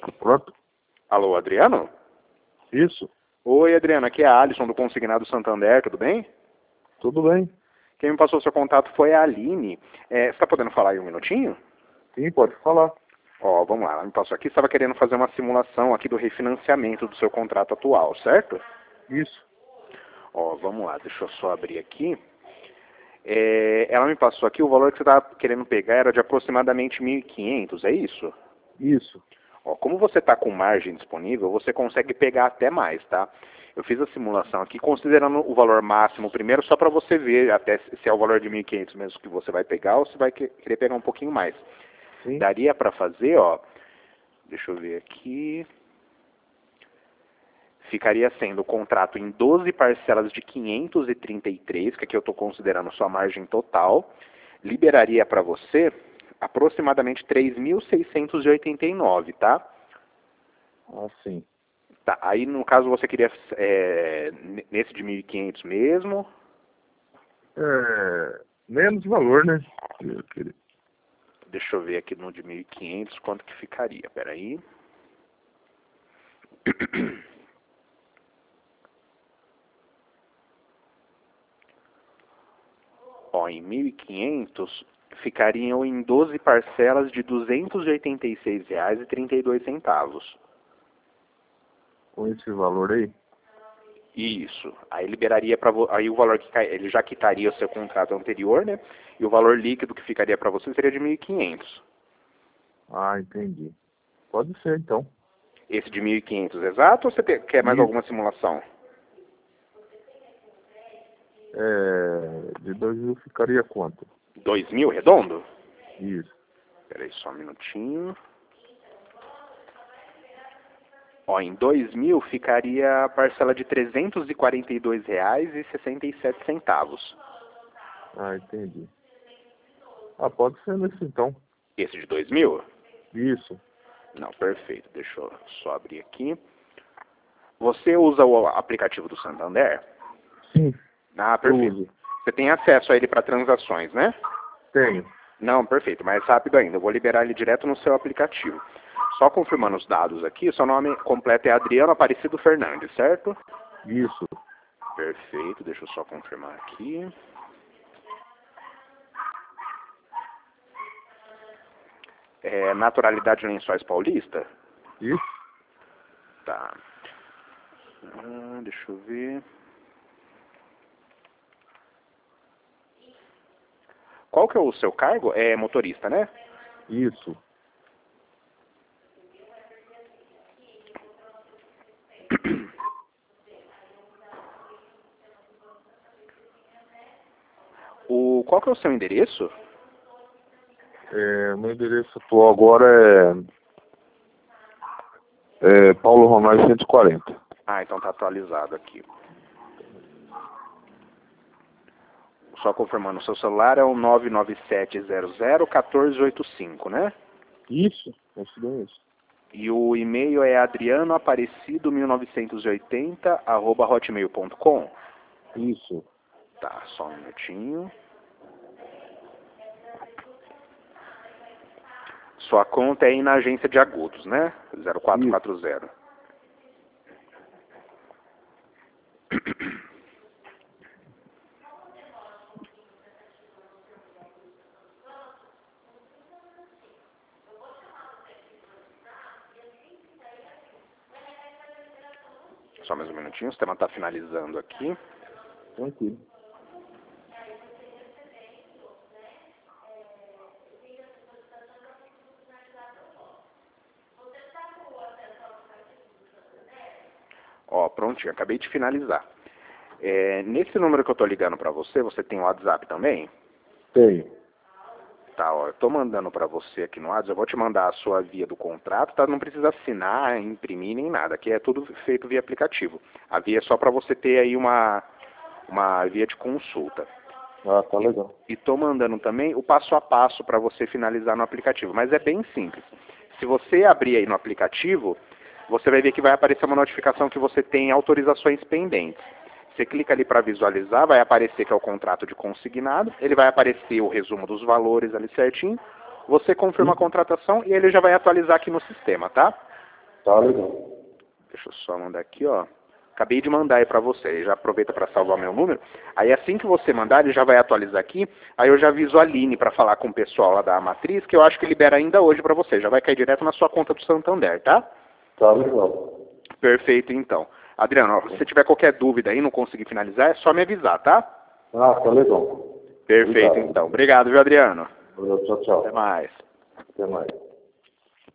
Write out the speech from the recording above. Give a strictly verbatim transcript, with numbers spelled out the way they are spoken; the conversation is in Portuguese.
Pronto? Alô, Adriano? Isso. Oi, Adriano, aqui é a Alisson do Consignado Santander, tudo bem? Tudo bem? Quem me passou o seu contato foi a Aline. É, você está podendo falar aí um minutinho? Sim, pode falar. Ó, vamos lá, ela me passou aqui, estava querendo fazer uma simulação aqui do refinanciamento do seu contrato atual, certo? Isso. Ó, vamos lá, deixa eu só abrir aqui. É, ela me passou aqui, o valor que você estava querendo pegar era de aproximadamente mil e quinhentos, é isso? Isso. Ó, como você está com margem disponível, você consegue pegar até mais, tá? Eu fiz a simulação aqui considerando o valor máximo primeiro, só para você ver até se é o valor de mil e quinhentos mesmo que você vai pegar ou se vai querer pegar um pouquinho mais. Sim. Daria para fazer, ó, deixa eu ver aqui, ficaria sendo o contrato em doze parcelas de quinhentos e trinta e três, que aqui eu estou considerando sua margem total, liberaria para você aproximadamente três mil seiscentos e oitenta e nove, tá? Ah, sim. Tá, aí no caso você queria é, nesse de mil e quinhentos mesmo? É... Menos valor, né? Eu queria- Deixa eu ver aqui no de mil e quinhentos quanto que ficaria, peraí. Ó, em mil e quinhentos ficariam em doze parcelas de duzentos e oitenta e seis reais e trinta e dois centavos. Com esse valor aí? Isso. Aí liberaria para aí o valor que cai, ele já quitaria o seu contrato anterior, né? E o valor líquido que ficaria para você seria de mil e quinhentos. Ah, entendi. Pode ser, então. Esse de mil e quinhentos exato ou você te- quer mais Isso. alguma simulação? É... De dois mil ficaria quanto? dois mil redondo? Isso. Peraí só um minutinho. Ó, em dois mil ficaria a parcela de trezentos e quarenta e dois reais e sessenta e sete centavos. Ah, entendi. Ah, pode ser nesse então. Esse de dois mil? Isso. Não, perfeito. Deixa eu só abrir aqui. Você usa o aplicativo do Santander? Sim. Ah, Eu perfeito. uso. Você tem acesso a ele para transações, né? Tenho. Não, perfeito. Mais rápido ainda. Eu vou liberar ele direto no seu aplicativo. Só confirmando os dados aqui, seu nome completo é Adriano Aparecido Fernandes, certo? Isso. Perfeito. Deixa eu só confirmar aqui. É, naturalidade de Lençóis Paulista? Isso. Tá. Ah, deixa eu ver. Qual que é o seu cargo? É motorista, né? Isso. O, qual que é o seu endereço? É, meu endereço atual agora é, é Paulo Ronaldo cento e quarenta. Ah, então tá atualizado aqui. Só confirmando, o seu celular é o nove nove sete zero zero um quatro oito cinco, né? Isso, esse daí é isso. E o e-mail é adrianoaparecido mil novecentos e oitenta arroba hotmail ponto com. Isso. Tá, só um minutinho. Sua conta é aí na agência de Agudos, né? zero quatro quatro zero. Só mais um minutinho, o sistema está finalizando aqui. Tranquilo. Ó, prontinho, acabei de finalizar. É, nesse número que eu tô ligando pra você, você tem o WhatsApp também? Tenho. Tá, ó, eu tô mandando pra você aqui no WhatsApp, eu vou te mandar a sua via do contrato, tá? Não precisa assinar, imprimir nem nada, aqui é tudo feito via aplicativo. A via é só pra você ter aí uma, uma via de consulta. Ah, tá legal. E tô mandando também o passo a passo pra você finalizar no aplicativo, mas é bem simples. Se você abrir aí no aplicativo, você vai ver que vai aparecer uma notificação que você tem autorizações pendentes. Você clica ali para visualizar, vai aparecer que é o contrato de consignado, ele vai aparecer o resumo dos valores ali certinho, você confirma a contratação e ele já vai atualizar aqui no sistema, tá? Tá legal. Deixa eu só mandar aqui, ó. Acabei de mandar aí pra você. Já aproveita para salvar meu número. Aí assim que você mandar, ele já vai atualizar aqui. Aí eu já aviso a Aline para falar com o pessoal lá da matriz, que eu acho que libera ainda hoje para você. Já vai cair direto na sua conta do Santander, tá? Tá legal. Perfeito, então. Adriano, ó, se você tiver qualquer dúvida aí, não conseguir finalizar, é só me avisar, tá? Ah, tá legal. Perfeito, Obrigado. então. Obrigado, viu, Adriano? Tchau, tchau. Até mais. Até mais.